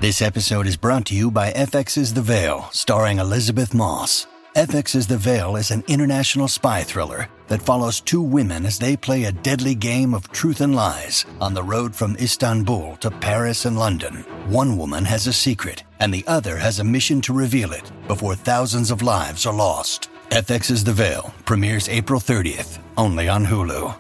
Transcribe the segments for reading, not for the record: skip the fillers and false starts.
This episode is brought to you by FX's The Veil, starring Elizabeth Moss. FX's The Veil is an international spy thriller that follows two women as they play a deadly game of truth and lies on the road from Istanbul to Paris and London. One woman has a secret, and the other has a mission to reveal it before thousands of lives are lost. FX's The Veil premieres April 30th, only on Hulu.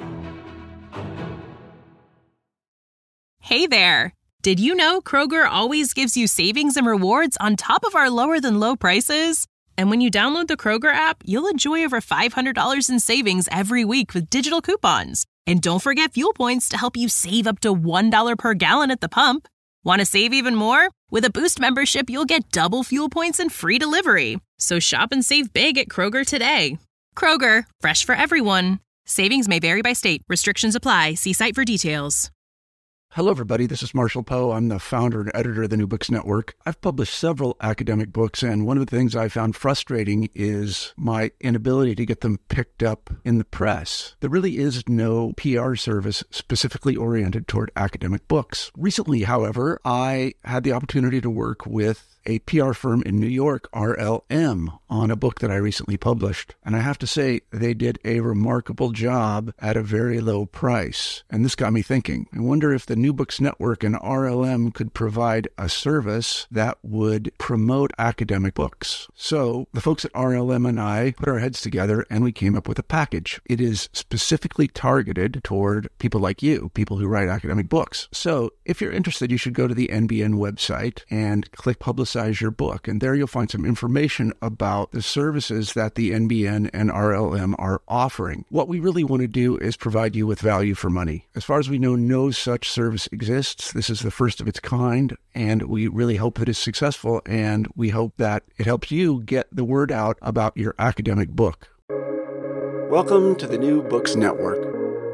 Hey there! Did you know Kroger always gives you savings and rewards on top of our lower-than-low prices? And when you download the Kroger app, you'll enjoy over $500 in savings every week with digital coupons. And don't forget fuel points to help you save up to $1 per gallon at the pump. Want to save even more? With a Boost membership, you'll get double fuel points and free delivery. So shop and save big at Kroger today. Kroger, fresh for everyone. Savings may vary by state. Restrictions apply. See site for details. Hello, everybody. This is Marshall Poe. I'm the founder and editor of the New Books Network. I've published several academic books, and one of the things I found frustrating is my inability to get them picked up in the press. There really is no PR service specifically oriented toward academic books. Recently, however, I had the opportunity to work with a PR firm in New York, RLM, on a book that I recently published. And I have to say, they did a remarkable job at a very low price. And this got me thinking. I wonder if the New Books Network and RLM could provide a service that would promote academic books. So the folks at RLM and I put our heads together and we came up with a package. It is specifically targeted toward people like you, people who write academic books. So if you're interested, you should go to the NBN website and click Publicize Your Book. And there you'll find some information about the services that the NBN and RLM are offering. What we really want to do is provide you with value for money. As far as we know, no such service exists. This is the first of its kind, and we really hope that it's successful, and we hope that it helps you get the word out about your academic book. Welcome to the New Books Network.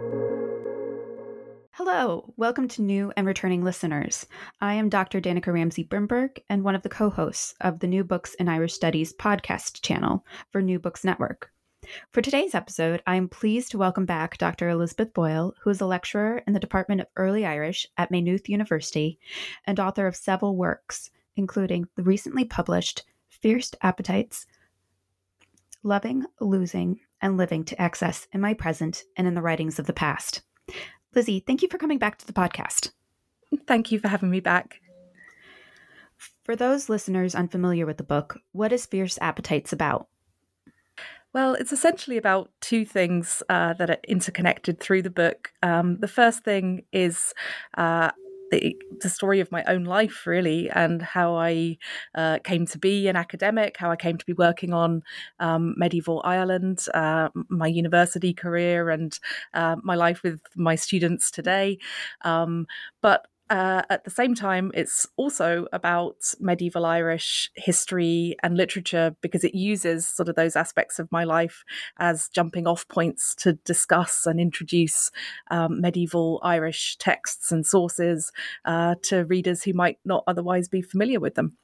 Hello, welcome to new and returning listeners. I am Dr. Danica Ramsey Brimberg and one of the co-hosts of the New Books in Irish Studies podcast channel for New Books Network. For today's episode, I am pleased to welcome back Dr. Elizabeth Boyle, who is a lecturer in the Department of Early Irish at Maynooth University and author of several works, including the recently published Fierce Appetites, Loving, Losing, and Living to Excess in My Present and in the Writings of the Past. Lizzie, thank you for coming back to the podcast. Thank you for having me back. For those listeners unfamiliar with the book, what is Fierce Appetites about? Well, it's essentially about two things that are interconnected through the book. The first thing is the story of my own life, really, and how I came to be an academic, how I came to be working on medieval Ireland, my university career, and my life with my students today. But at the same time, it's also about medieval Irish history and literature because it uses sort of those aspects of my life as jumping off points to discuss and introduce medieval Irish texts and sources to readers who might not otherwise be familiar with them.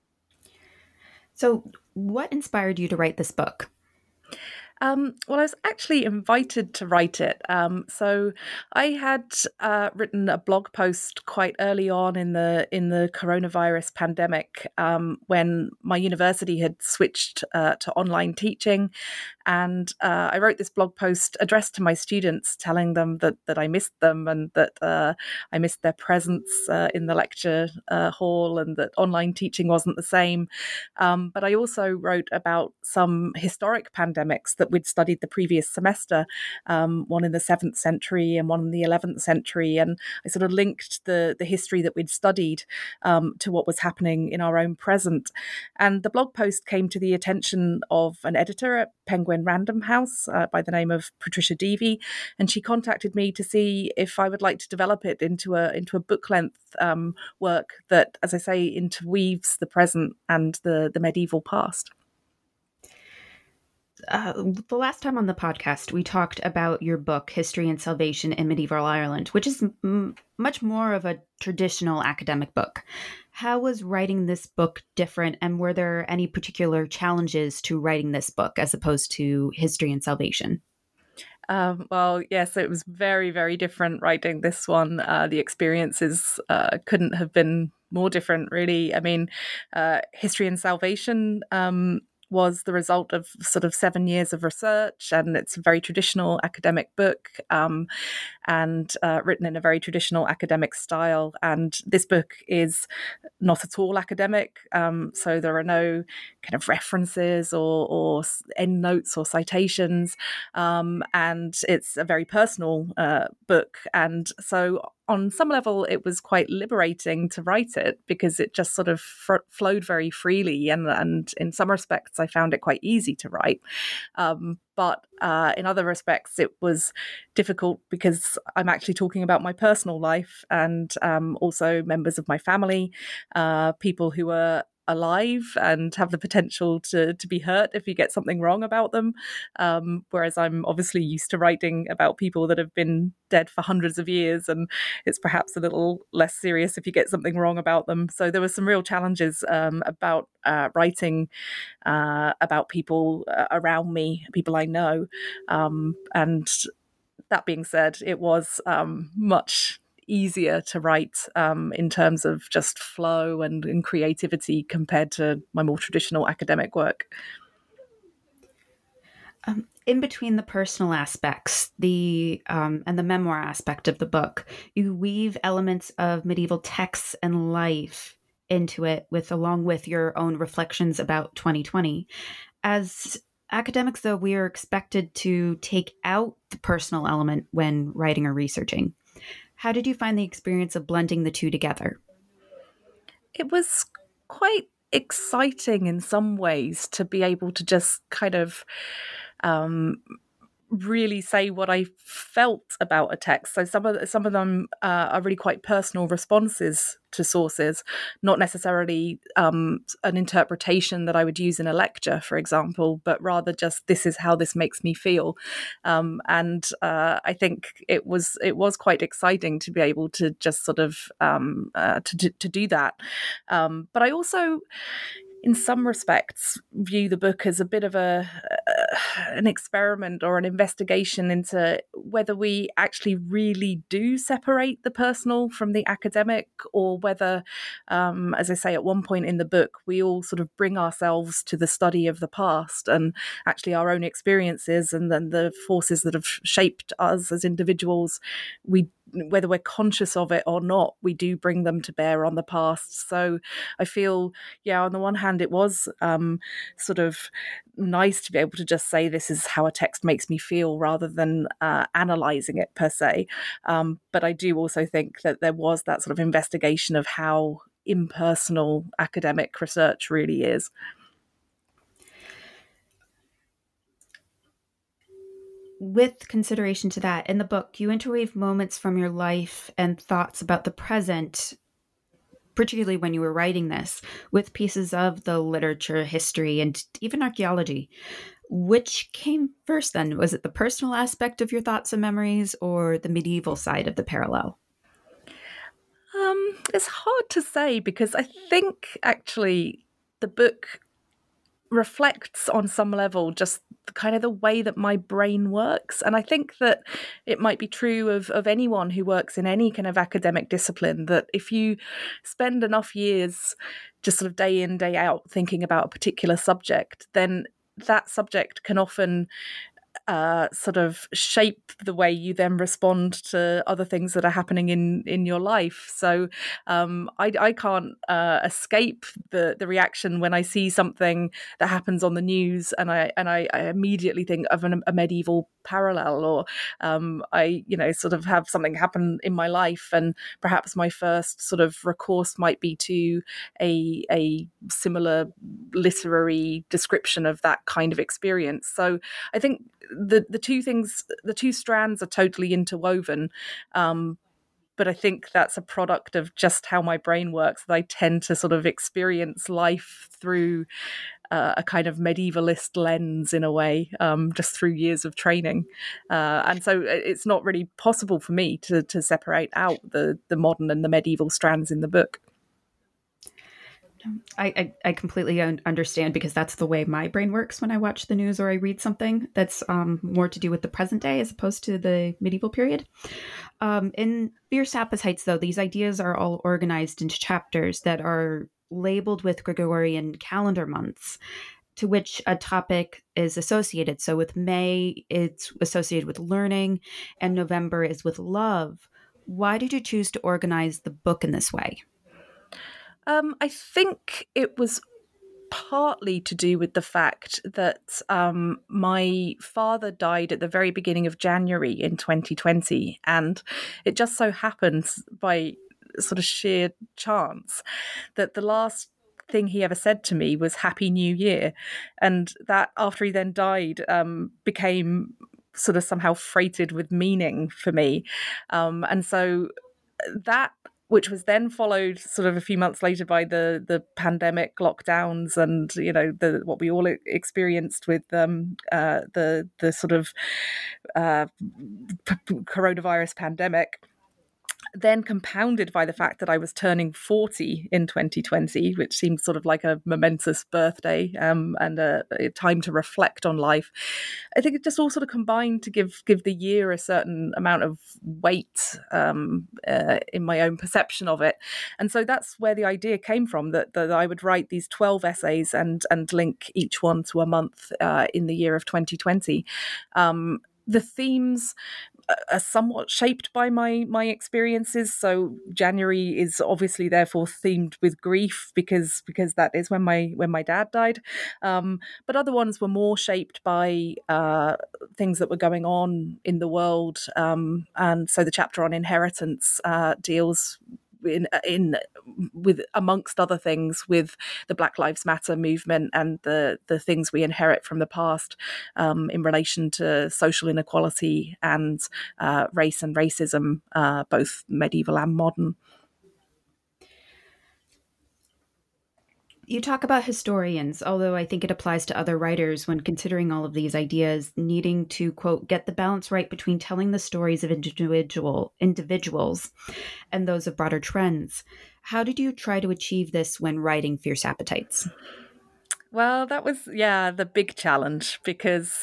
So what inspired you to write this book? Well, I was actually invited to write it. So I had written a blog post quite early on in the coronavirus pandemic when my university had switched to online teaching. And I wrote this blog post addressed to my students, telling them that I missed them and that I missed their presence in the lecture hall and that online teaching wasn't the same. But I also wrote about some historic pandemics that we'd studied the previous semester, one in the 7th century and one in the 11th century. And I sort of linked the history that we'd studied to what was happening in our own present. And the blog post came to the attention of an editor at Penguin Random House by the name of Patricia Deavy, and she contacted me to see if I would like to develop it into a book length work that, as I say, interweaves the present and the medieval past. The last time on the podcast, we talked about your book, History and Salvation in Medieval Ireland, which is much more of a traditional academic book. How was writing this book different, and were there any particular challenges to writing this book as opposed to History and Salvation? Well, yes, it was very, very different writing this one. The experiences couldn't have been more different, really. I mean, History and Salvation was the result of sort of 7 years of research, and it's a very traditional academic book, and written in a very traditional academic style. And this book is not at all academic, so there are no kind of references or endnotes or citations, and it's a very personal book. And so on some level, it was quite liberating to write it because it just sort of flowed very freely. And in some respects, I found it quite easy to write. But in other respects, it was difficult because I'm actually talking about my personal life and also members of my family, people who are alive and have the potential to be hurt if you get something wrong about them. Whereas I'm obviously used to writing about people that have been dead for hundreds of years, and it's perhaps a little less serious if you get something wrong about them. So there were some real challenges about writing about people around me, people I know. And that being said, it was much easier to write in terms of just flow and creativity compared to my more traditional academic work. In between the personal aspects, the and the memoir aspect of the book, you weave elements of medieval texts and life into it, along with your own reflections about 2020. As academics, though, we are expected to take out the personal element when writing or researching. How did you find the experience of blending the two together? It was quite exciting in some ways to be able to just kind of really say what I felt about a text. So some of them are really quite personal responses to sources, not necessarily an interpretation that I would use in a lecture, for example, but rather just this is how this makes me feel. And I think it was quite exciting to be able to just sort of to do that. But I also, in some respects, view the book as a bit of an experiment or an investigation into whether we actually really do separate the personal from the academic, or whether, as I say, at one point in the book, we all sort of bring ourselves to the study of the past and actually our own experiences and then the forces that have shaped us as individuals. Whether we're conscious of it or not, we do bring them to bear on the past. So I feel, on the one hand, it was sort of nice to be able to just say this is how a text makes me feel rather than analysing it per se. But I do also think that there was that sort of investigation of how impersonal academic research really is. With consideration to that, in the book, you interweave moments from your life and thoughts about the present, particularly when you were writing this, with pieces of the literature, history, and even archaeology. Which came first then? Was it the personal aspect of your thoughts and memories, or the medieval side of the parallel? It's hard to say, because I think actually the book reflects on some level just kind of the way that my brain works. And I think that it might be true of anyone who works in any kind of academic discipline, that if you spend enough years just sort of day in, day out thinking about a particular subject, then that subject can often sort of shape the way you then respond to other things that are happening in your life. So I can't escape the reaction when I see something that happens on the news, and I immediately think of a medieval parallel, or I sort of have something happen in my life, and perhaps my first sort of recourse might be to a similar literary description of that kind of experience. So I think the two strands are totally interwoven, but I think that's a product of just how my brain works, that I tend to sort of experience life through a kind of medievalist lens in a way, just through years of training, and so it's not really possible for me to separate out the modern and the medieval strands in the book. I completely understand, because that's the way my brain works when I watch the news or I read something that's more to do with the present day as opposed to the medieval period. In Fierce Appetites, though, these ideas are all organized into chapters that are labeled with Gregorian calendar months to which a topic is associated. So with May, it's associated with learning, and November is with love. Why did you choose to organize the book in this way? I think it was partly to do with the fact that my father died at the very beginning of January in 2020, and it just so happens by sort of sheer chance that the last thing he ever said to me was Happy New Year, and that after he then died became sort of somehow freighted with meaning for me, and so that, which was then followed sort of a few months later by the pandemic lockdowns and the what we all experienced with the sort of coronavirus pandemic, then compounded by the fact that I was turning 40 in 2020, which seemed sort of like a momentous birthday and a time to reflect on life. I think it just all sort of combined to give the year a certain amount of weight in my own perception of it. And so that's where the idea came from, that I would write these 12 essays and link each one to a month in the year of 2020. The themes are somewhat shaped by my experiences. So January is obviously therefore themed with grief because that is when my dad died. But other ones were more shaped by things that were going on in the world. And so the chapter on inheritance deals with amongst other things with the Black Lives Matter movement and the things we inherit from the past in relation to social inequality and race and racism, both medieval and modern. You talk about historians, although I think it applies to other writers when considering all of these ideas, needing to, quote, get the balance right between telling the stories of individuals and those of broader trends. How did you try to achieve this when writing Fierce Appetites? Well, that was, the big challenge, because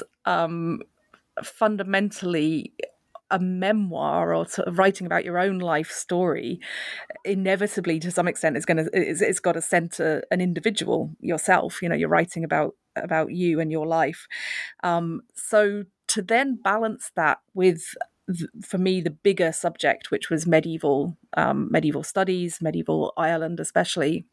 fundamentally a memoir or sort of writing about your own life story inevitably to some extent it's got to center an individual, yourself. You're writing about you and your life, so to then balance that with, for me, the bigger subject, which was medieval studies, medieval Ireland especially.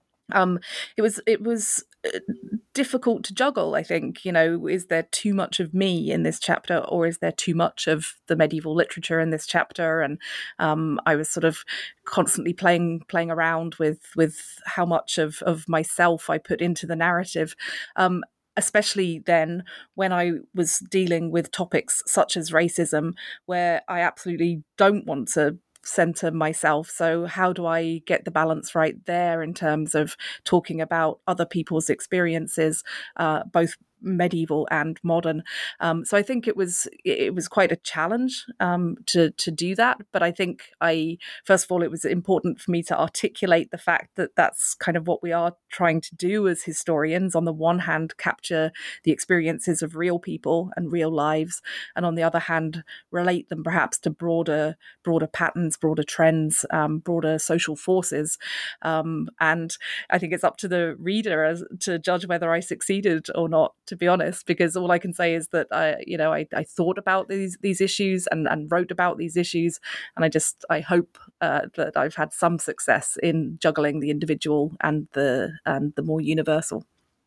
It was difficult to juggle, I think. Is there too much of me in this chapter, or is there too much of the medieval literature in this chapter? And I was sort of constantly playing around with how much of myself I put into the narrative. Especially then when I was dealing with topics such as racism, where I absolutely don't want to center myself. So how do I get the balance right there in terms of talking about other people's experiences, both medieval and modern? So I think it was quite a challenge to do that. But I think first of all, it was important for me to articulate the fact that that's kind of what we are trying to do as historians. On the one hand, capture the experiences of real people and real lives, and on the other hand, relate them perhaps to broader patterns, broader trends, broader social forces. And I think it's up to the reader to judge whether I succeeded or not, to be honest, because all I can say is that I thought about these issues and wrote about these issues, and I hope that I've had some success in juggling the individual and the more universal.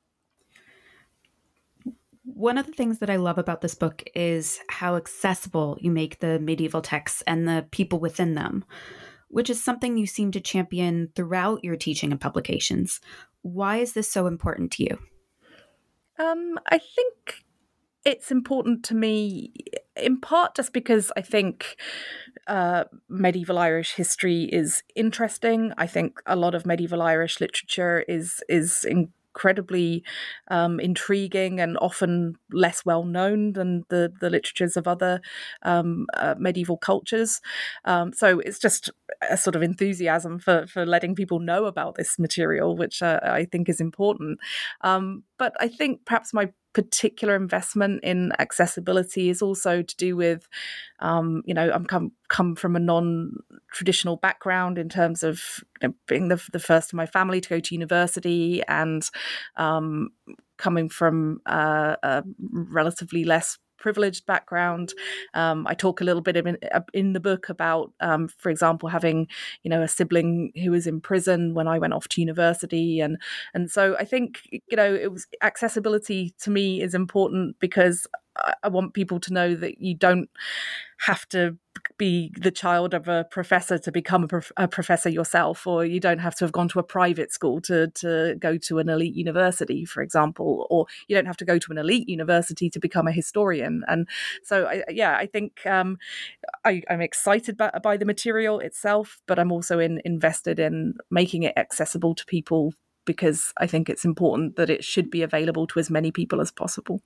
One of the things that I love about this book is how accessible you make the medieval texts and the people within them, which is something you seem to champion throughout your teaching and publications. Why is this so important to you? I think it's important to me in part just because I think medieval Irish history is interesting. I think a lot of medieval Irish literature is incredibly intriguing and often less well known than the literatures of other medieval cultures. So it's just a sort of enthusiasm for letting people know about this material, which I think is important. But I think perhaps my particular investment in accessibility is also to do with, I'm come from a non-traditional background in terms of being the first in my family to go to university, and coming from a relatively less privileged background. I talk a little bit in the book about, for example, having a sibling who was in prison when I went off to university, and so I think it was accessibility to me is important because I want people to know that you don't have to be the child of a professor to become a professor yourself, or you don't have to have gone to a private school to go to an elite university, for example, or you don't have to go to an elite university to become a historian. And so, I think I'm excited by the material itself, but I'm also invested in making it accessible to people because I think it's important that it should be available to as many people as possible.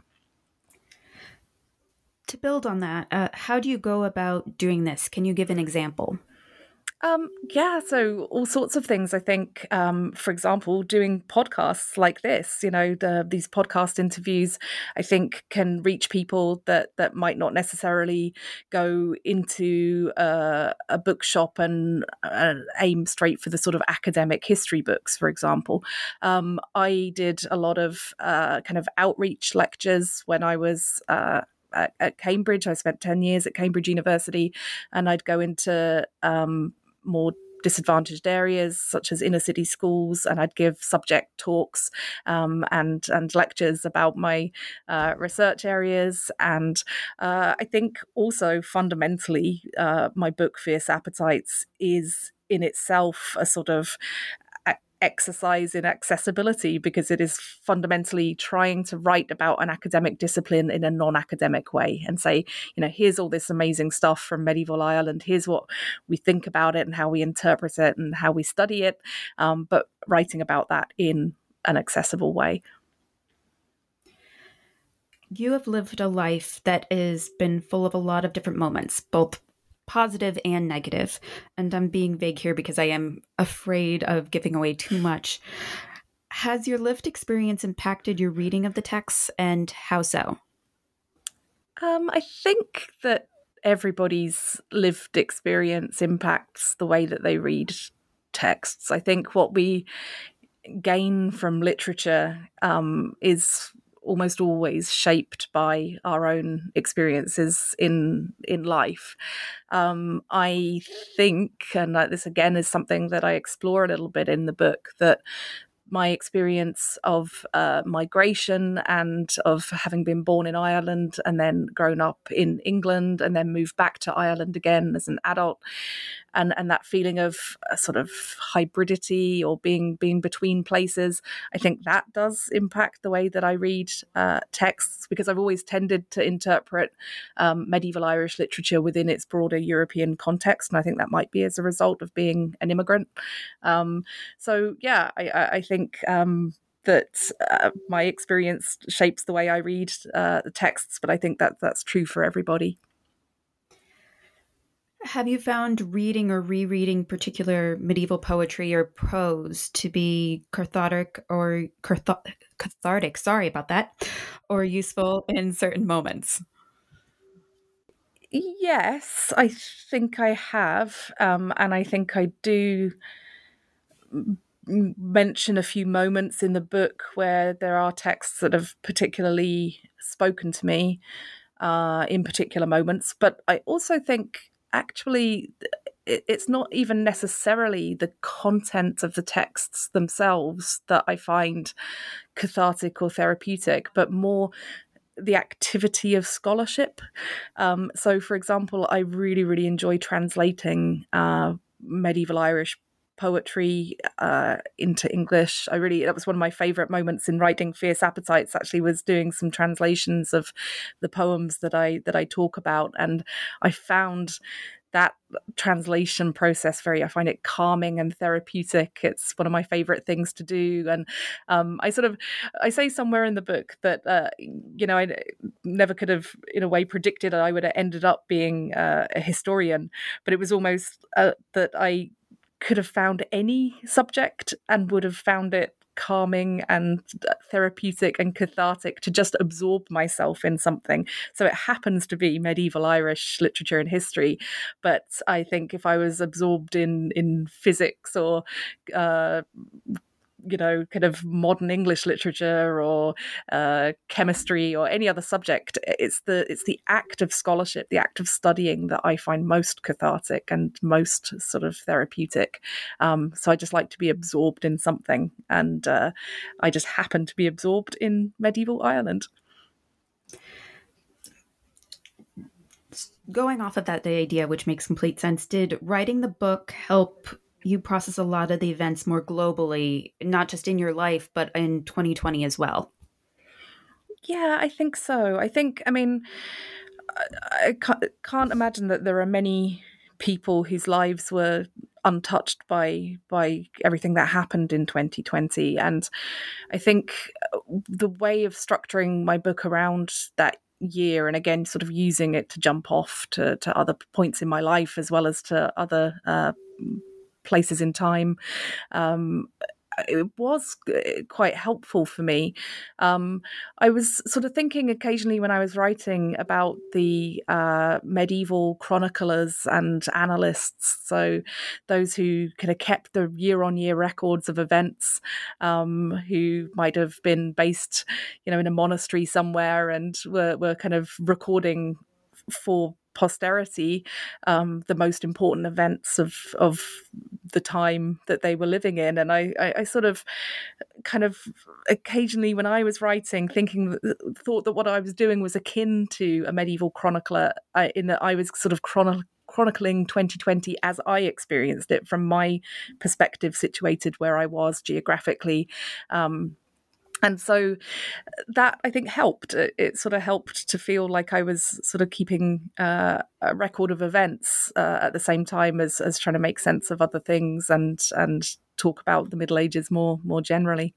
To build on that, how do you go about doing this? Can you give an example? So all sorts of things. I think, for example, doing podcasts like this, these podcast interviews, I think can reach people that might not necessarily go into a bookshop and aim straight for the sort of academic history books, for example. I did a lot of kind of outreach lectures when I was at Cambridge. I spent 10 years at Cambridge University, and I'd go into more disadvantaged areas such as inner city schools, and I'd give subject talks and lectures about my research areas. And I think also fundamentally my book Fierce Appetites is in itself a sort of exercise in accessibility, because it is fundamentally trying to write about an academic discipline in a non-academic way and say, here's all this amazing stuff from medieval Ireland, here's what we think about it and how we interpret it and how we study it, but writing about that in an accessible way. You have lived a life that has been full of a lot of different moments, both positive and negative. And I'm being vague here because I am afraid of giving away too much. Has your lived experience impacted your reading of the texts, and how so? I think that everybody's lived experience impacts the way that they read texts. I think what we gain from literature is almost always shaped by our own experiences in life. I think, and this again is something that I explore a little bit in the book, that my experience of migration and of having been born in Ireland and then grown up in England and then moved back to Ireland again as an adult, and that feeling of a sort of hybridity or being between places, I think that does impact the way that I read texts, because I've always tended to interpret medieval Irish literature within its broader European context, and I think that might be as a result of being an immigrant. I think that my experience shapes the way I read the texts, but I think that that's true for everybody. Have you found reading or rereading particular medieval poetry or prose to be cathartic, sorry about that, or useful in certain moments? Yes, I think I have. And I think I do mention a few moments in the book where there are texts that have particularly spoken to me in particular moments. But I also think actually it's not even necessarily the content of the texts themselves that I find cathartic or therapeutic, but more the activity of scholarship. So, for example, I really, really enjoy translating medieval Irish poetry into English. That was one of my favorite moments in writing Fierce Appetites, actually, was doing some translations of the poems that I talk about. And I found that translation process I find it calming and therapeutic. It's one of my favorite things to do. And I say somewhere in the book that, I never could have, in a way, predicted I would have ended up being a historian, but it was almost that I could have found any subject and would have found it calming and therapeutic and cathartic to just absorb myself in something. So it happens to be medieval Irish literature and history, but I think if I was absorbed in physics or kind of modern English literature or chemistry or any other subject, it's the act of scholarship, the act of studying that I find most cathartic and most sort of therapeutic. So I just like to be absorbed in something, and I just happen to be absorbed in medieval Ireland. Going off of that idea, which makes complete sense, did writing the book help you process a lot of the events more globally, not just in your life, but in 2020 as well? Yeah, I think so. I can't imagine that there are many people whose lives were untouched by everything that happened in 2020. And I think the way of structuring my book around that year, and again, sort of using it to jump off to other points in my life as well as to other places in time, it was quite helpful for me. I was sort of thinking occasionally when I was writing about the medieval chroniclers and annalists, so those who kind of kept the year-on-year records of events, who might have been based, in a monastery somewhere and were kind of recording for posterity the most important events of the time that they were living in. And I sort of kind of occasionally when I was writing thought that what I was doing was akin to a medieval chronicler, in that I was sort of chronicling 2020 as I experienced it from my perspective, situated where I was geographically. And so that, I think, helped. It sort of helped to feel like I was sort of keeping a record of events at the same time as trying to make sense of other things and talk about the Middle Ages more generally.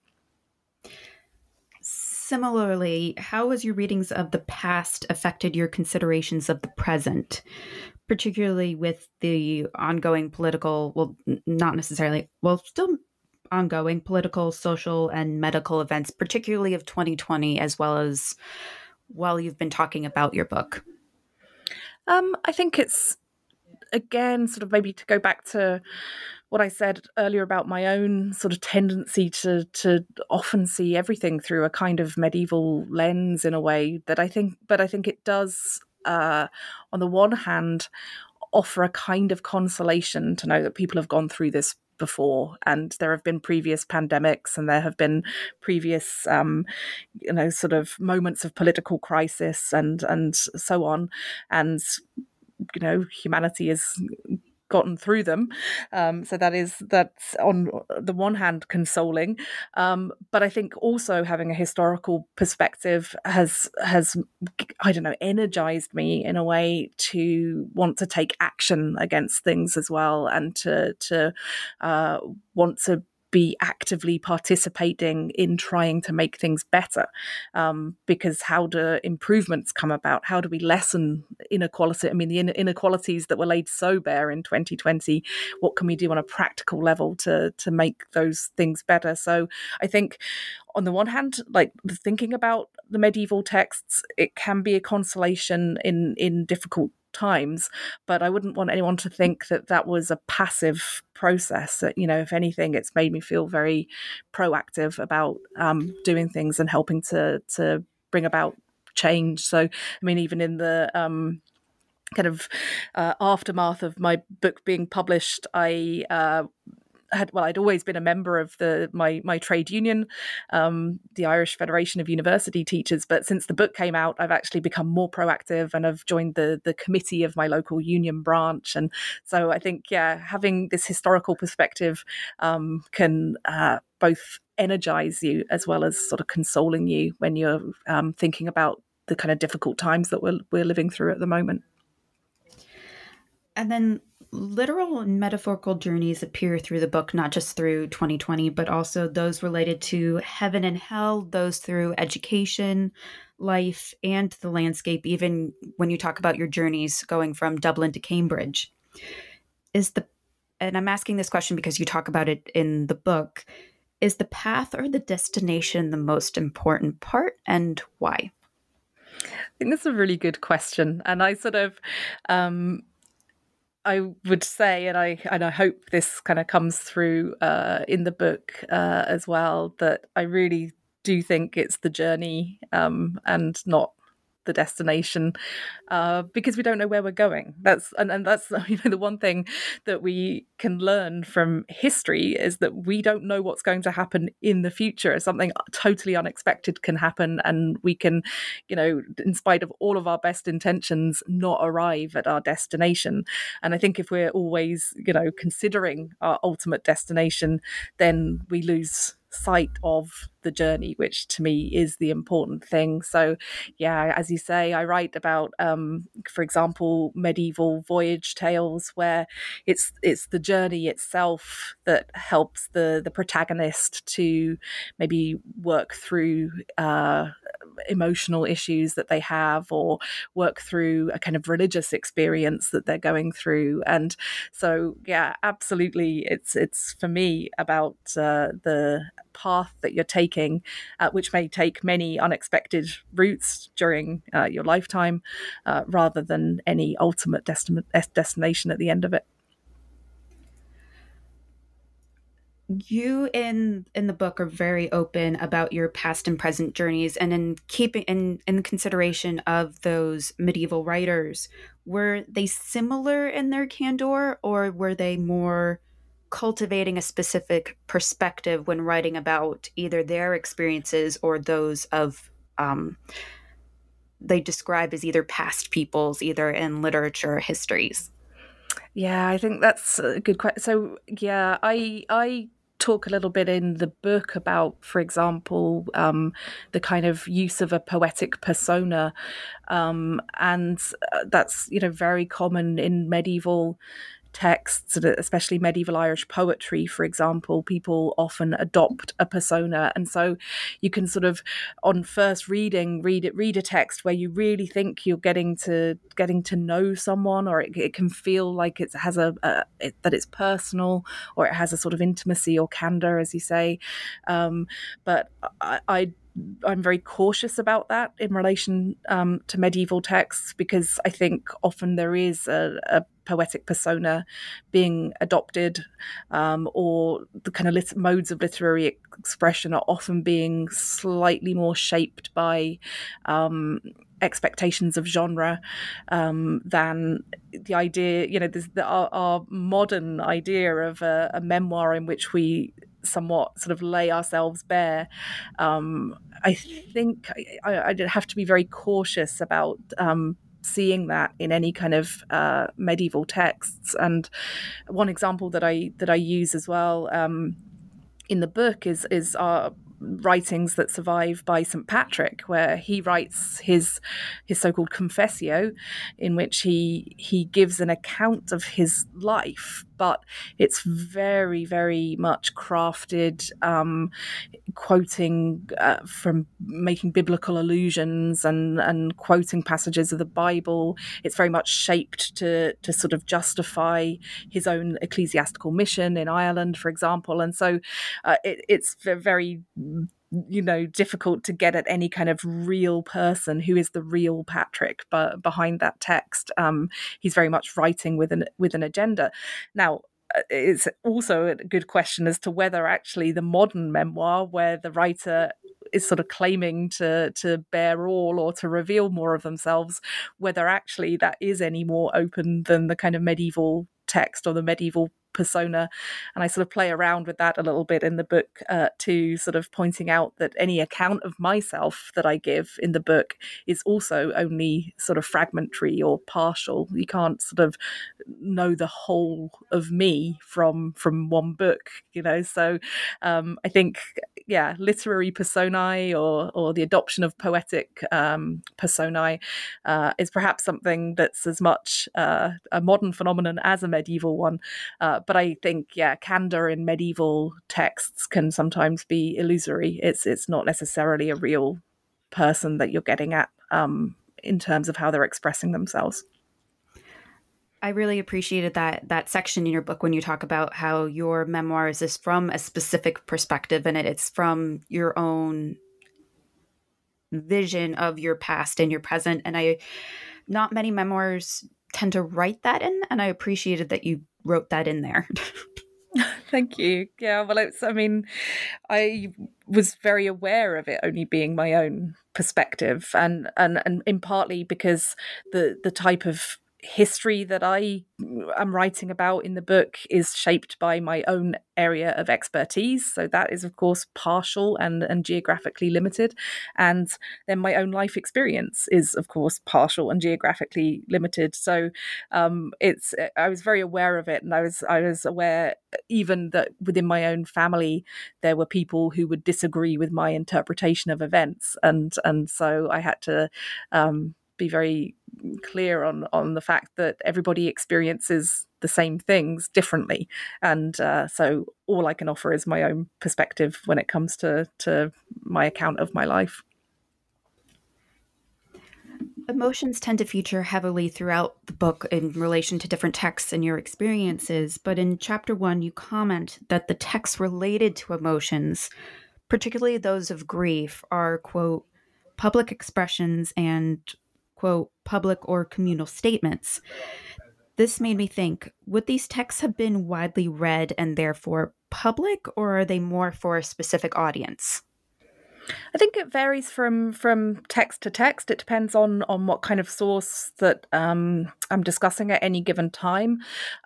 Similarly, how has your readings of the past affected your considerations of the present, particularly with the ongoing political, well, not necessarily, well, still ongoing political, social, and medical events, particularly of 2020, as well as while you've been talking about your book? I think it's, again, sort of maybe to go back to what I said earlier about my own sort of tendency to often see everything through a kind of medieval lens in a way that I think it does, on the one hand, offer a kind of consolation to know that people have gone through this before, and there have been previous pandemics, and there have been previous, sort of moments of political crisis, and so on, and humanity has gotten through them. So that's on the one hand consoling, but I think also having a historical perspective has I don't know, energized me in a way to want to take action against things as well, and to want to be actively participating in trying to make things better. Because how do improvements come about? How do we lessen inequality? I mean, the inequalities that were laid so bare in 2020, what can we do on a practical level to make those things better? So I think, on the one hand, like thinking about the medieval texts, it can be a consolation in difficult times, but I wouldn't want anyone to think that was a passive process. If anything, it's made me feel very proactive about doing things and helping to bring about change. So, I mean, even in the kind of aftermath of my book being published, I'd always been a member of my trade union, the Irish Federation of University Teachers. But since the book came out, I've actually become more proactive and I've joined the committee of my local union branch. And so I think, having this historical perspective can both energize you as well as sort of consoling you when you're thinking about the kind of difficult times that we're living through at the moment. And then literal and metaphorical journeys appear through the book, not just through 2020, but also those related to heaven and hell, those through education, life, and the landscape, even when you talk about your journeys going from Dublin to Cambridge. And I'm asking this question because you talk about it in the book, is the path or the destination the most important part, and why? I think that's a really good question. And I sort of, I would say, and I hope this kind of comes through in the book as well, that I really do think it's the journey and not the destination, because we don't know where we're going. That's the one thing that we can learn from history is that we don't know what's going to happen in the future. Something totally unexpected can happen, and we can, in spite of all of our best intentions, not arrive at our destination. And I think if we're always, considering our ultimate destination, then we lose sight of the journey, which to me is the important thing. So yeah, as you say, I write about for example, medieval voyage tales where it's the journey itself that helps the protagonist to maybe work through emotional issues that they have, or work through a kind of religious experience that they're going through. And so yeah, absolutely, it's for me about the path that you're taking, which may take many unexpected routes during your lifetime, rather than any ultimate destination at the end of it. You in the book are very open about your past and present journeys, and in keeping in consideration of those medieval writers, were they similar in their candor, or were they more cultivating a specific perspective when writing about either their experiences or those of they describe as either past peoples, either in literature or histories? Yeah, I think that's a good question. So yeah, I talk a little bit in the book about, for example, the kind of use of a poetic persona, and that's very common in medieval texts, especially medieval Irish poetry, for example. People often adopt a persona, and so you can sort of, on first reading, read a text where you really think you're getting to know someone, or it can feel like it has that it's personal, or it has a sort of intimacy or candor, as you say. But I'm very cautious about that in relation to medieval texts, because I think often there is a poetic persona being adopted, or the kind of modes of literary expression are often being slightly more shaped by expectations of genre than the idea, our modern idea of a memoir in which we somewhat sort of lay ourselves bare. I think I'd have to be very cautious about seeing that in any kind of medieval texts. And one example that I use as well in the book is our writings that survive by St. Patrick, where he writes his so-called Confessio, in which he gives an account of his life, but it's very, very much crafted, quoting from, making biblical allusions and quoting passages of the Bible. It's very much shaped to sort of justify his own ecclesiastical mission in Ireland, for example. And so it's very difficult to get at any kind of real person who is the real Patrick, but behind that text, he's very much writing with an agenda. Now, it's also a good question as to whether actually the modern memoir, where the writer is sort of claiming to bear all or to reveal more of themselves, whether actually that is any more open than the kind of medieval text or the medieval persona. And I sort of play around with that a little bit in the book, too, sort of pointing out that any account of myself that I give in the book is also only sort of fragmentary or partial. You can't sort of know the whole of me from one book, So I think, literary personae or the adoption of poetic personae is perhaps something that's as much a modern phenomenon as a medieval one. But I think, candor in medieval texts can sometimes be illusory. It's not necessarily a real person that you're getting at in terms of how they're expressing themselves. I really appreciated that section in your book when you talk about how your memoirs is from a specific perspective and it's from your own vision of your past and your present. And not many memoirs tend to write that in, and I appreciated that you wrote that in there. Thank you. Yeah, well, I was very aware of it only being my own perspective, and in partly because the type of history that I am writing about in the book is shaped by my own area of expertise. So that is, of course, partial and geographically limited. And then my own life experience is, of course, partial and geographically limited. So I was very aware of it. And I was aware even that within my own family, there were people who would disagree with my interpretation of events. And so I had to be very clear on the fact that everybody experiences the same things differently, and so all I can offer is my own perspective when it comes to my account of my life. Emotions tend to feature heavily throughout the book in relation to different texts and your experiences, but in chapter 1 you comment that the texts related to emotions, particularly those of grief, are, quote, public expressions and, quote, public or communal statements. This made me think, would these texts have been widely read and therefore public, or are they more for a specific audience? I think it varies from text to text. It depends on what kind of source that I'm discussing at any given time.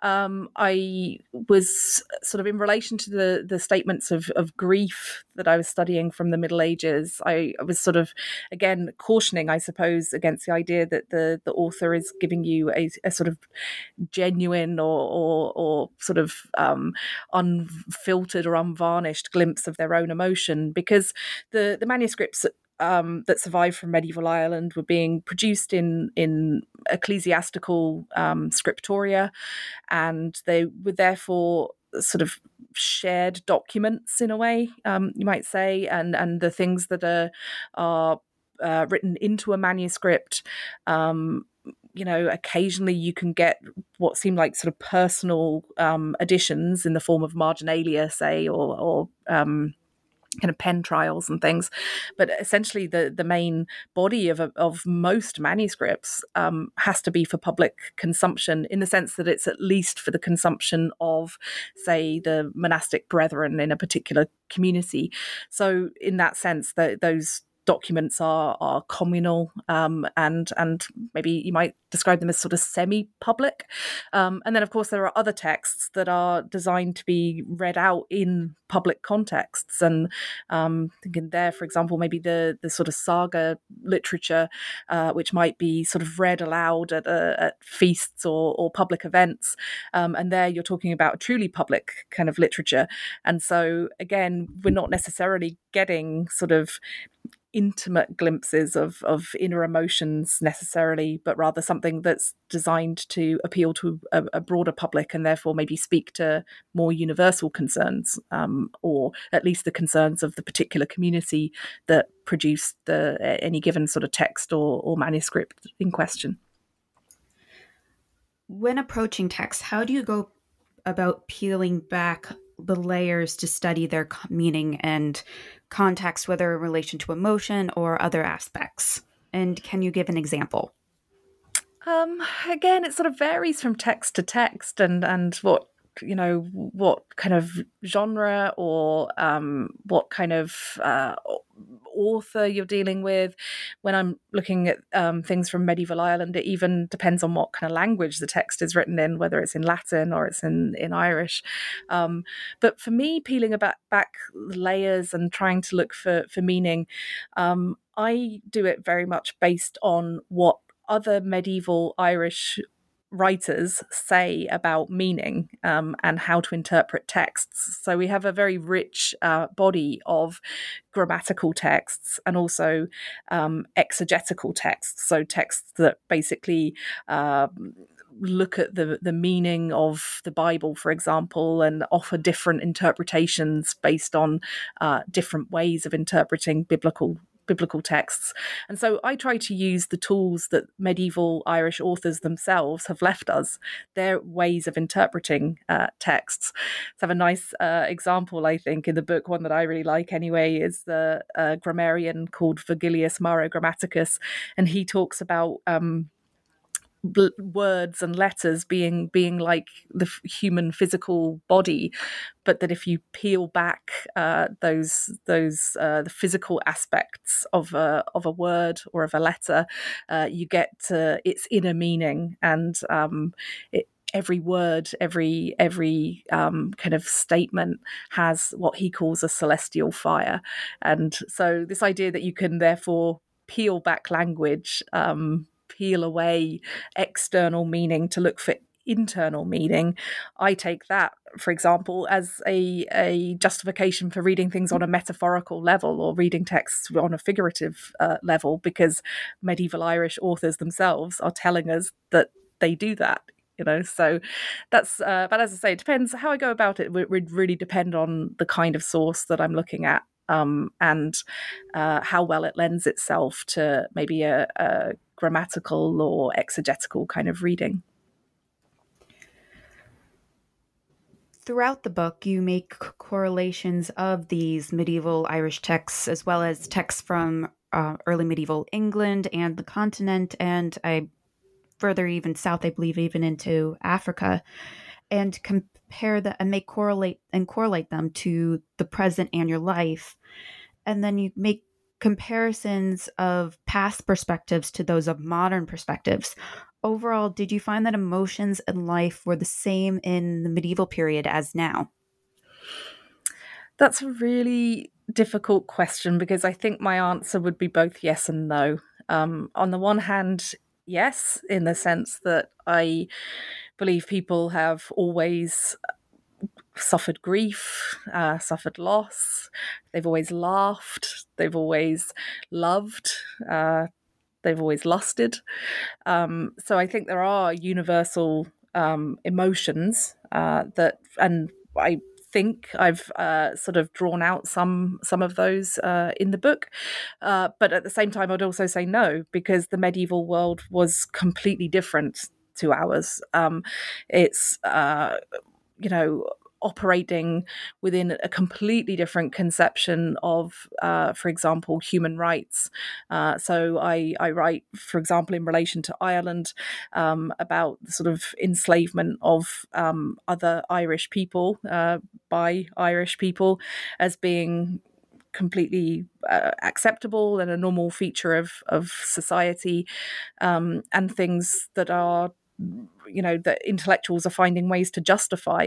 I was sort of in relation to the statements of grief that I was studying from the Middle Ages. I was sort of, again, cautioning, I suppose, against the idea that the author is giving you a sort of genuine or sort of unfiltered or unvarnished glimpse of their own emotion, because the manuscripts that survived from medieval Ireland were being produced in ecclesiastical scriptoria, and they were therefore sort of shared documents in a way, you might say, and the things that are written into a manuscript, occasionally you can get what seem like sort of personal additions in the form of marginalia, say, or kind of pen trials and things, but essentially the main body of most manuscripts has to be for public consumption, in the sense that it's at least for the consumption of, say, the monastic brethren in a particular community. So in that sense, those documents are communal, and maybe you might describe them as sort of semi-public. And then, of course, there are other texts that are designed to be read out in public contexts. And thinking there, for example, maybe the sort of saga literature, which might be sort of read aloud at feasts or public events. And there you're talking about truly public kind of literature. And so, again, we're not necessarily getting sort of intimate glimpses of inner emotions necessarily, but rather something that's designed to appeal to a broader public and therefore maybe speak to more universal concerns, or at least the concerns of the particular community that produced any given sort of text or manuscript in question. When approaching text, how do you go about peeling back the layers to study their meaning and context, whether in relation to emotion or other aspects? And can you give an example? Again, it sort of varies from text to text and what kind of genre or what kind of author you're dealing with. When I'm looking at things from medieval Ireland, it even depends on what kind of language the text is written in, whether it's in Latin or it's in Irish. But for me, peeling back layers and trying to look for meaning, I do it very much based on what other medieval Irish writers say about meaning and how to interpret texts. So we have a very rich body of grammatical texts and also exegetical texts, so texts that basically look at the meaning of the Bible, for example, and offer different interpretations based on different ways of interpreting biblical texts. And so I try to use the tools that medieval Irish authors themselves have left us, their ways of interpreting texts. So I have a nice example, I think, in the book, one that I really like anyway, is the grammarian called Virgilius Maro Grammaticus, and he talks about words and letters being like the human physical body, but that if you peel back the physical aspects of a word or of a letter, you get its inner meaning, and every word, every kind of statement has what he calls a celestial fire. And so this idea that you can therefore peel back language, peel away external meaning to look for internal meaning, I take that, for example, as a justification for reading things on a metaphorical level or reading texts on a figurative level, because medieval Irish authors themselves are telling us that they do that. So that's but as I say, it depends how I go about it. It would really depend on the kind of source that I'm looking at, and how well it lends itself to maybe a grammatical or exegetical kind of reading. Throughout the book, you make correlations of these medieval Irish texts as well as texts from early medieval England and the continent, and further even south, I believe, even into Africa, and compare that and correlate them to the present and your life. And then you make comparisons of past perspectives to those of modern perspectives. Overall, did you find that emotions and life were the same in the medieval period as now? That's a really difficult question, because I think my answer would be both yes and no. On the one hand, yes, in the sense that I believe people have always suffered grief, suffered loss. They've always laughed. They've always loved. They've always lusted. So I think there are universal emotions that, and I think I've sort of drawn out some of those in the book. But at the same time, I'd also say no, because the medieval world was completely different to ours. It's, operating within a completely different conception of, for example, human rights. So I write, for example, in relation to Ireland, about the sort of enslavement of other Irish people by Irish people as being completely acceptable and a normal feature of society, and things that are, that intellectuals are finding ways to justify.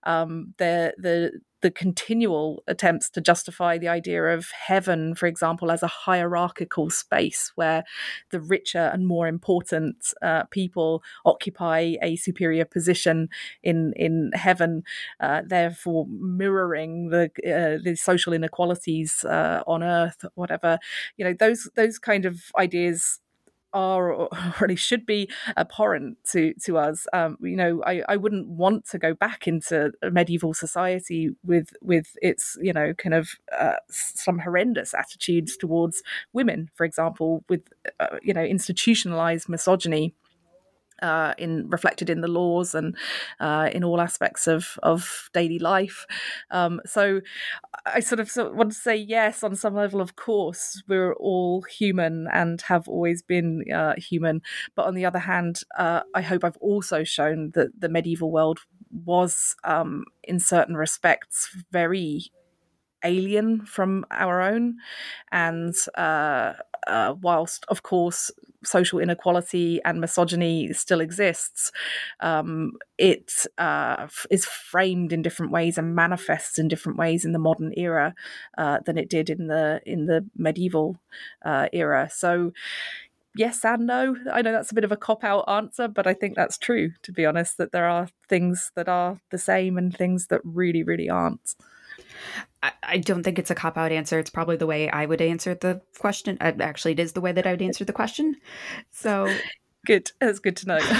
The continual attempts to justify the idea of heaven, for example, as a hierarchical space where the richer and more important people occupy a superior position in heaven, therefore mirroring the social inequalities on earth, whatever. Those kind of ideas are, or really should be, abhorrent to us. I wouldn't want to go back into a medieval society with its kind of some horrendous attitudes towards women, for example, with institutionalized misogyny reflected in the laws and in all aspects of daily life. So I sort of want to say yes, on some level, of course, we're all human and have always been human. But on the other hand, I hope I've also shown that the medieval world was, in certain respects, very alien from our own. And whilst, of course, social inequality and misogyny still exists, it is framed in different ways and manifests in different ways in the modern era than it did in the medieval era. So yes and no. I know that's a bit of a cop-out answer, but I think that's true, to be honest, that there are things that are the same and things that really, really aren't. I don't think it's a cop-out answer. It's probably the way I would answer the question. Actually, it is the way that I would answer the question. So good. That's good to know.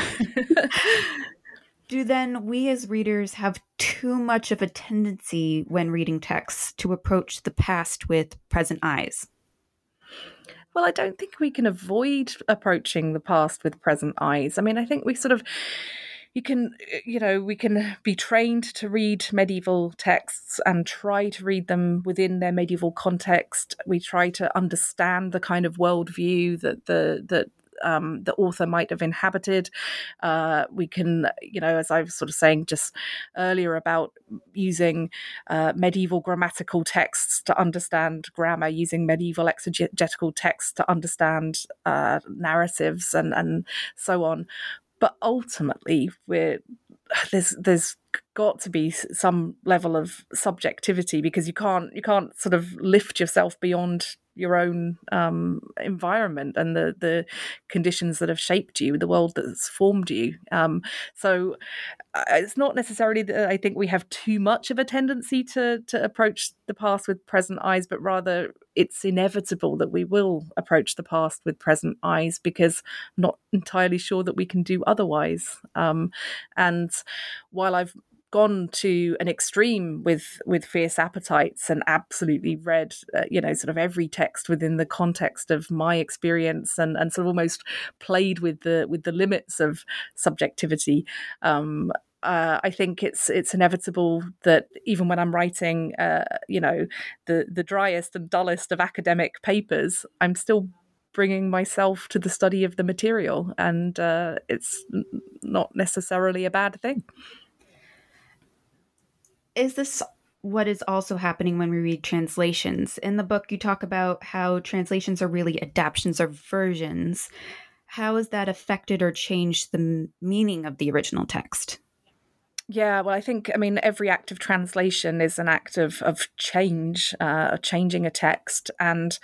Do then we as readers have too much of a tendency when reading texts to approach the past with present eyes? Well, I don't think we can avoid approaching the past with present eyes. I mean, I think we can be trained to read medieval texts and try to read them within their medieval context. We try to understand the kind of worldview that the author might have inhabited. We can, as I was sort of saying just earlier about using medieval grammatical texts to understand grammar, using medieval exegetical texts to understand narratives and so on. But ultimately, there's got to be some level of subjectivity, because you can't sort of lift yourself beyond your own environment and the conditions that have shaped you, the world that's formed you. So it's not necessarily that I think we have too much of a tendency to approach the past with present eyes, but rather it's inevitable that we will approach the past with present eyes, because I'm not entirely sure that we can do otherwise. And while I've gone to an extreme with Fierce Appetites and absolutely read sort of every text within the context of my experience and sort of almost played with the limits of subjectivity, I think it's inevitable that even when I'm writing the driest and dullest of academic papers, I'm still bringing myself to the study of the material, and it's not necessarily a bad thing. Is this what is also happening when we read translations? In the book, you talk about how translations are really adaptations or versions. How has that affected or changed the meaning of the original text? Yeah, well, every act of translation is an act of change, changing a text. And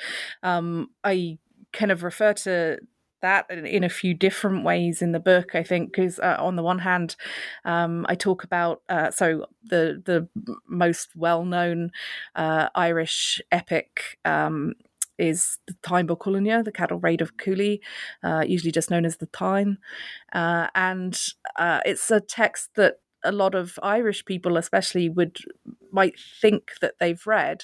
I kind of refer to that in a few different ways in the book, I think, because on the one hand, I talk about the most well-known Irish epic is the Táin Bó Cúailnge, the Cattle Raid of Cooley, usually just known as the Táin. And it's a text that a lot of Irish people especially might think that they've read,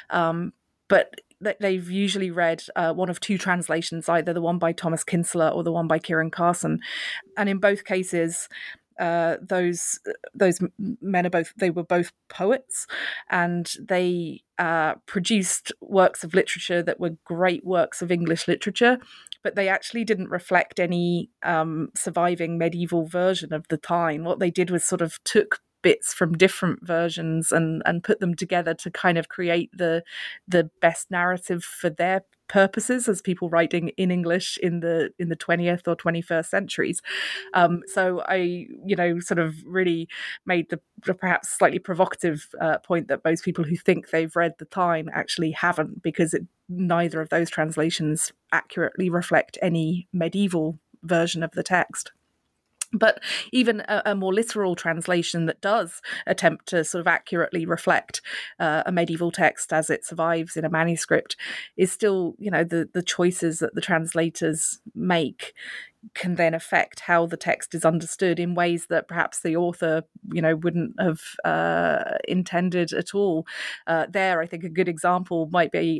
but they've usually read one of two translations, either the one by Thomas Kinsella or the one by Ciaran Carson. And in both cases, those men were both poets, and they produced works of literature that were great works of English literature, but they actually didn't reflect any surviving medieval version of the Táin. What they did was sort of took bits from different versions and put them together to kind of create the best narrative for their purposes as people writing in English in the 20th or 21st centuries. So I, sort of really made the perhaps slightly provocative point that most people who think they've read the Táin actually haven't, because neither of those translations accurately reflect any medieval version of the text. But even a more literal translation that does attempt to sort of accurately reflect a medieval text as it survives in a manuscript is still, the choices that the translators make can then affect how the text is understood in ways that perhaps the author, wouldn't have intended at all. There, I think a good example might be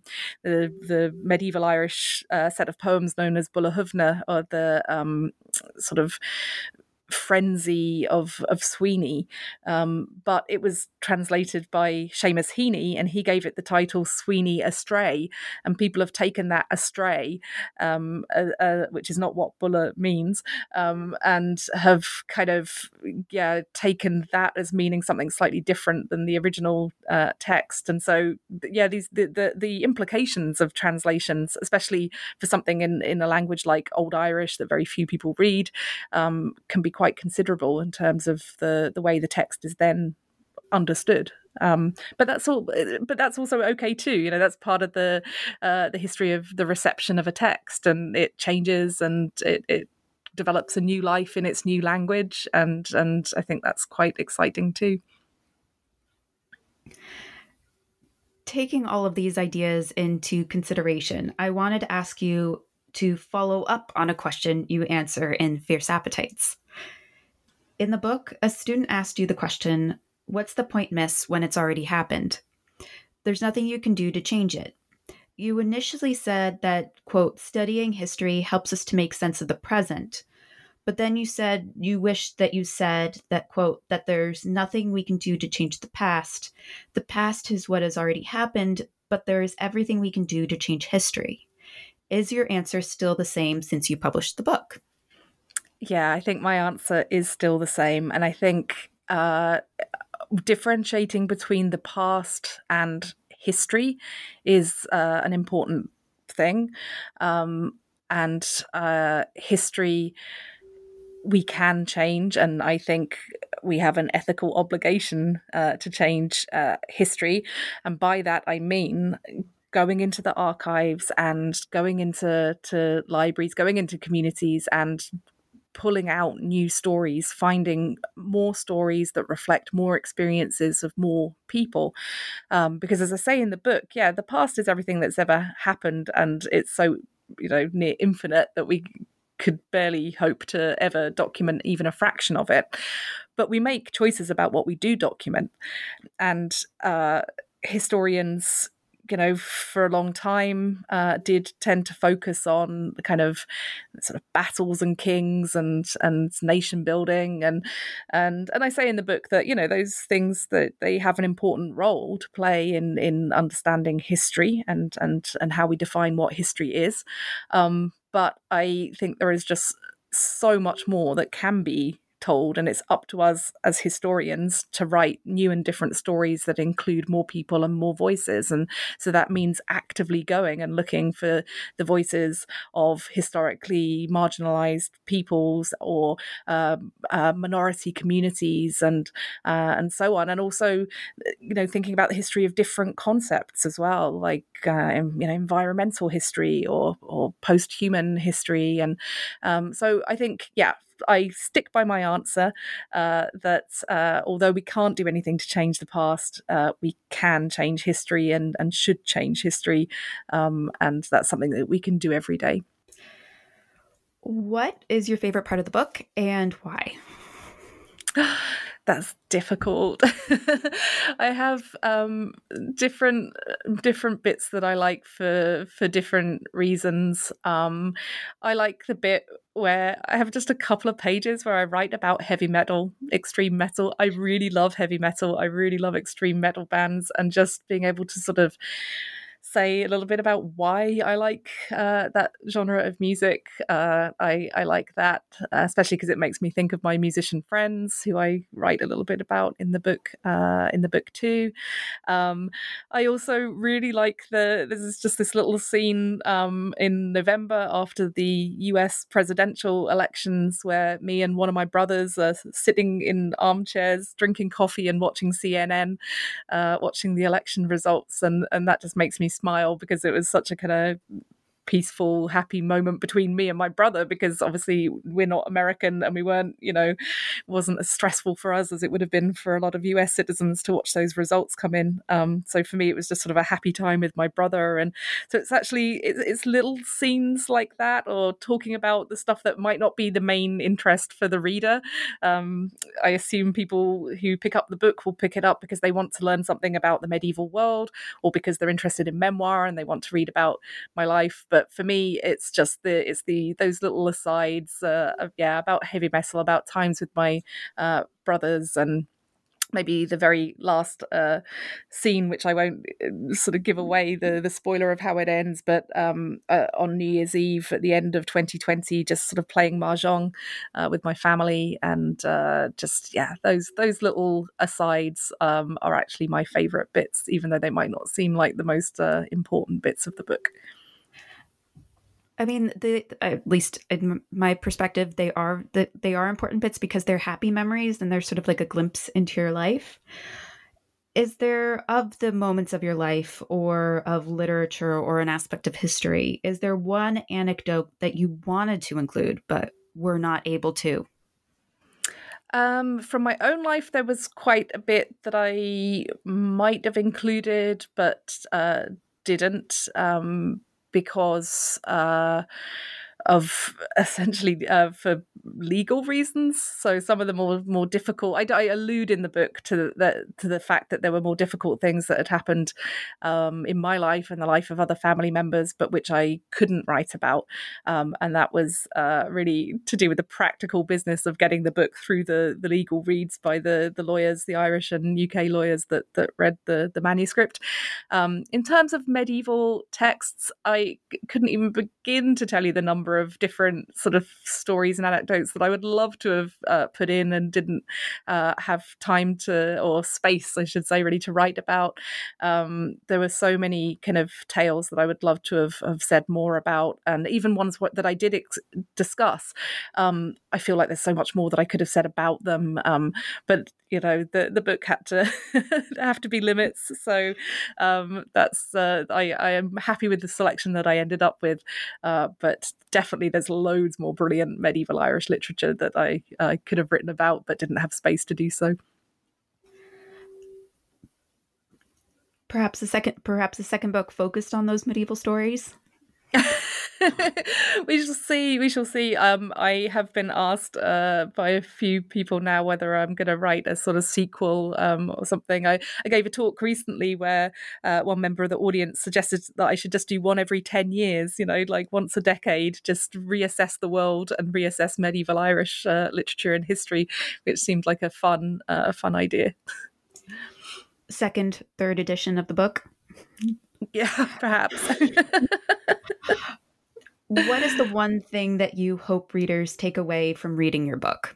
the medieval Irish set of poems known as Bulla Huvna, or the sort of frenzy of Sweeney, but it was translated by Seamus Heaney, and he gave it the title Sweeney Astray, and people have taken that astray, which is not what Buller means, and have kind of taken that as meaning something slightly different than the original text. And so the implications of translations, especially for something in a language like Old Irish that very few people read, can be quite considerable in terms of the way the text is then understood. But that's also okay too. That's part of the history of the reception of a text, and it changes and it develops a new life in its new language, and I think that's quite exciting too. Taking all of these ideas into consideration, I wanted to ask you to follow up on a question you answer in Fierce Appetites. In the book, a student asked you the question, "What's the point, miss, when it's already happened? There's nothing you can do to change it." You initially said that, quote, "studying history helps us to make sense of the present." But then you said you wish that you said that, quote, "that there's nothing we can do to change the past. The past is what has already happened, but there is everything we can do to change history." Is your answer still the same since you published the book? Yeah, I think my answer is still the same. And I think differentiating between the past and history is an important thing. And history we can change, and I think we have an ethical obligation to change history. And by that, I mean going into the archives and going into libraries, going into communities and pulling out new stories, finding more stories that reflect more experiences of more people. Because as I say in the book, the past is everything that's ever happened, and it's so near infinite that we could barely hope to ever document even a fraction of it. But we make choices about what we do document. And historians, for a long time did tend to focus on the kind of sort of battles and kings and nation building. And I say in the book that, those things, that they have an important role to play in understanding history and how we define what history is. But I think there is just so much more that can be told, and it's up to us as historians to write new and different stories that include more people and more voices. And so that means actively going and looking for the voices of historically marginalized peoples or minority communities and so on. And also, thinking about the history of different concepts as well, like environmental history or post-human history. And so I think, I stick by my answer that although we can't do anything to change the past, we can change history and should change history. And that's something that we can do every day. What is your favorite part of the book and why? That's difficult. I have different bits that I like for different reasons. I like the bit where I have just a couple of pages where I write about heavy metal, extreme metal. I really love heavy metal. I really love extreme metal bands, and just being able to sort of say a little bit about why I like that genre of music. I like that, especially because it makes me think of my musician friends who I write a little bit about in the book too. I also really like this is just this little scene in November after the US presidential elections, where me and one of my brothers are sitting in armchairs drinking coffee and watching CNN, watching the election results, and that just makes me smile, because it was such a kind of peaceful, happy moment between me and my brother, because obviously we're not American and we weren't, it wasn't as stressful for us as it would have been for a lot of US citizens to watch those results come in. So for me, it was just sort of a happy time with my brother. And so it's actually, it's little scenes like that, or talking about the stuff that might not be the main interest for the reader. I assume people who pick up the book will pick it up because they want to learn something about the medieval world, or because they're interested in memoir and they want to read about my life. But for me, it's just those little asides, about heavy metal, about times with my brothers, and maybe the very last scene, which I won't sort of give away the spoiler of how it ends, but on New Year's Eve at the end of 2020, just sort of playing mahjong with my family, and those little asides are actually my favorite bits, even though they might not seem like the most important bits of the book. I mean, at least in my perspective, they are important bits because they're happy memories and they're sort of like a glimpse into your life. Is there, of the moments of your life or of literature or an aspect of history, is there one anecdote that you wanted to include but were not able to? From my own life, there was quite a bit that I might have included but didn't. Because of essentially for legal reasons. So some of the more difficult, I allude in the book to the fact that there were more difficult things that had happened in my life and the life of other family members, but which I couldn't write about. And that was really to do with the practical business of getting the book through the legal reads by the lawyers, the Irish and UK lawyers that read the manuscript. In terms of medieval texts, I couldn't even begin to tell you the number of different sort of stories and anecdotes that I would love to have put in and didn't have time to, or space, I should say, really to write about. There were so many kind of tales that I would love to have said more about, and even ones that I did discuss. I feel like there's so much more that I could have said about them, but you know, the book had to have to be limits. So that's I am happy with the selection that I ended up with, but definitely there's loads more brilliant medieval Irish literature that I could have written about but didn't have space to do so. Perhaps the second book focused on those medieval stories. We shall see. I have been asked by a few people now whether I'm going to write a sort of sequel or something. I gave a talk recently where one member of the audience suggested that I should just do one every 10 years, you know, like once a decade, just reassess the world and reassess medieval Irish literature and history, which seemed like a fun idea. Second, third edition of the book. Yeah, perhaps. What is the one thing that you hope readers take away from reading your book?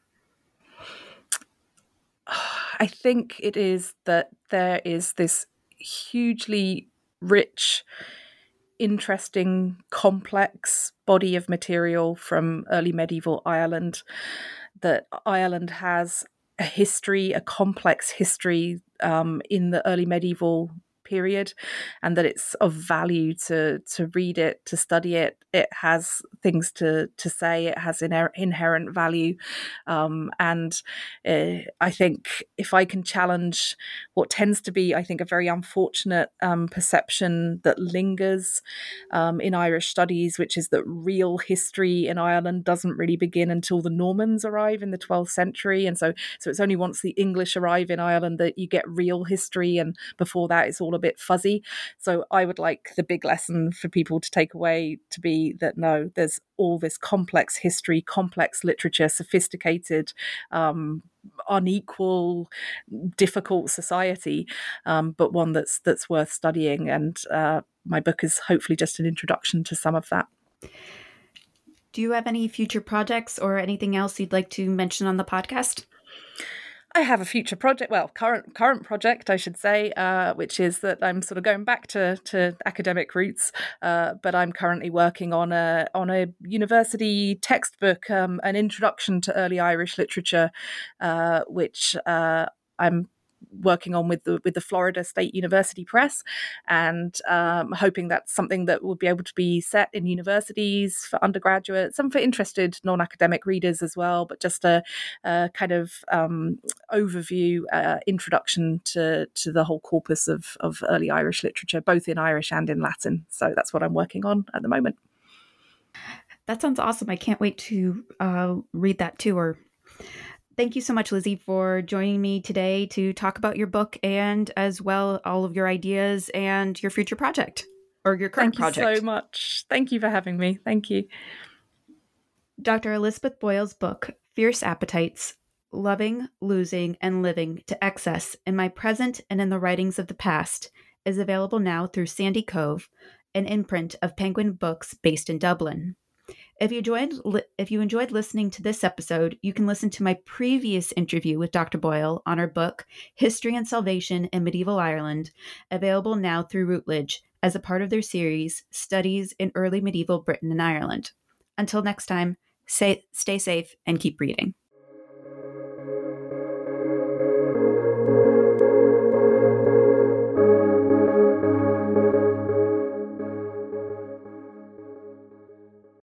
I think it is that there is this hugely rich, interesting, complex body of material from early medieval Ireland, that Ireland has a history, a complex history in the early medieval period, and that it's of value to read it, to study it. It has things to say, it has inherent value, and I think if I can challenge what tends to be, I think, a very unfortunate perception that lingers in Irish studies, which is that real history in Ireland doesn't really begin until the Normans arrive in the 12th century, and so it's only once the English arrive in Ireland that you get real history, and before that it's all a bit fuzzy. So I would like the big lesson for people to take away to be that no, there's all this complex history, complex literature, sophisticated, unequal, difficult society, but one that's worth studying. And my book is hopefully just an introduction to some of that. Do you have any future projects or anything else you'd like to mention on the podcast? I have a future project, well, current project, I should say, which is that I'm sort of going back to academic roots, but I'm currently working on a university textbook, an introduction to early Irish literature, which I'm working on with the Florida State University Press, and hoping that's something that will be able to be set in universities for undergraduates and for interested non-academic readers as well, but just a kind of overview, introduction to the whole corpus of early Irish literature, both in Irish and in Latin. So that's what I'm working on at the moment. That sounds awesome. I can't wait to read that too. Or thank you so much, Lizzie, for joining me today to talk about your book and as well all of your ideas and your future project. or your current project. Thank you so much. Thank you for having me. Thank you. Dr. Elizabeth Boyle's book, Fierce Appetites, Loving, Losing, and Living to Excess in My Present and in the Writings of the Past, is available now through Sandy Cove, an imprint of Penguin Books based in Dublin. If you enjoyed listening to this episode, you can listen to my previous interview with Dr. Boyle on her book, History and Salvation in Medieval Ireland, available now through Routledge as a part of their series, Studies in Early Medieval Britain and Ireland. Until next time, stay safe and keep reading.